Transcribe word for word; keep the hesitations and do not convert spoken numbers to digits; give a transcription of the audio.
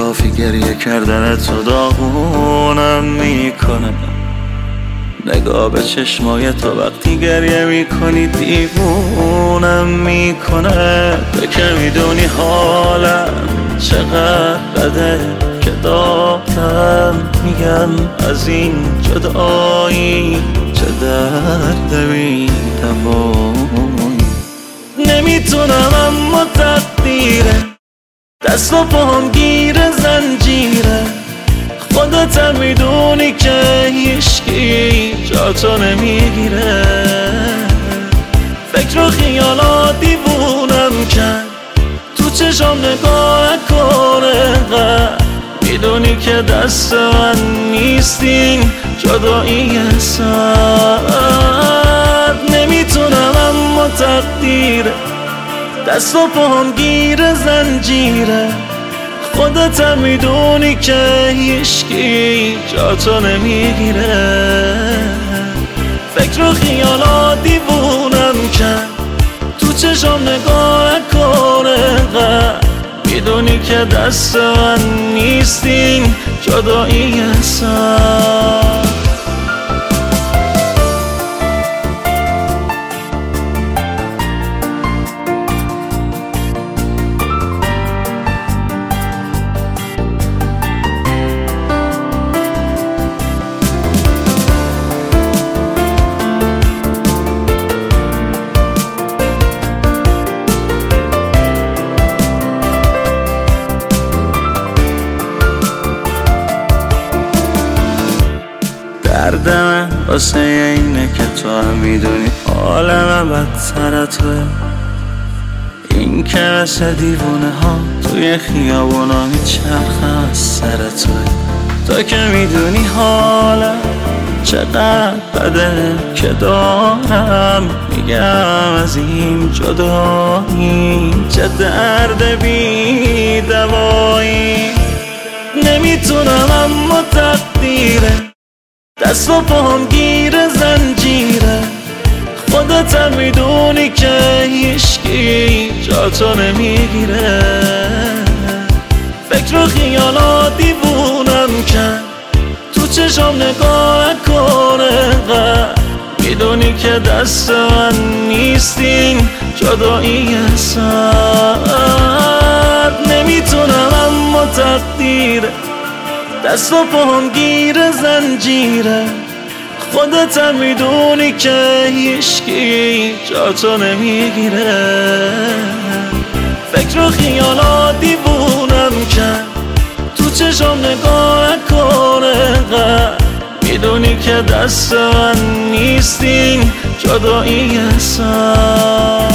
کافی گریه کردن تو داغونم میکنه. نگاه به چشمای تو وقتی گریه میکنی دیوونم میکنه. تو که میدونی حالم چقدر بده که دارم میگم از این جدایی چه درد بی‌دوایی. نمیتونم اما تقدیره دست و پاهم گیر زنجیره. خودت میدونی که هیچکی جاتو نمیگیره. فکر و خیالات دیوونم کرد تو چشم نگاه کنه. میدونی که دست من نیستین جدایی سر. نمیتونم اما تقدیره دست و پاهم گیر زنجیره. خودت میدونی که هیچکی جاتو نمیگیره. فکر و خیالات دیوونم کرد تو چشم نگاه کنه. میدونی که دست من نیستین جدایی سر. درد من واسه اینه که تو هم میدونی حال من بدتر توه. این که مثل دیوونه ها توی خیابونا میچرخم از سر توه. تو که میدونی حالم چقدر بده که دارم میگم از این جدایی چه درد بی دوایی. نمیتونم اما تقدیره دست و پاهم گیر زنجیره. خودت میدونی که هیچکی جاتو نمیگیره. فکر و خیالات دیوونم کرد تو چشم نگاه کنه. میدونی که دست من نیستین جدایی سر. نمیتونم اما تقدیره دست و پاهم گیر زنجیره. خودت میدونی که هیچکی جاتو نمیگیره. فکر و خیالات دیوونم کرد تو چشم نگاه کنه. میدونی که دست من نیستین جدایی سر.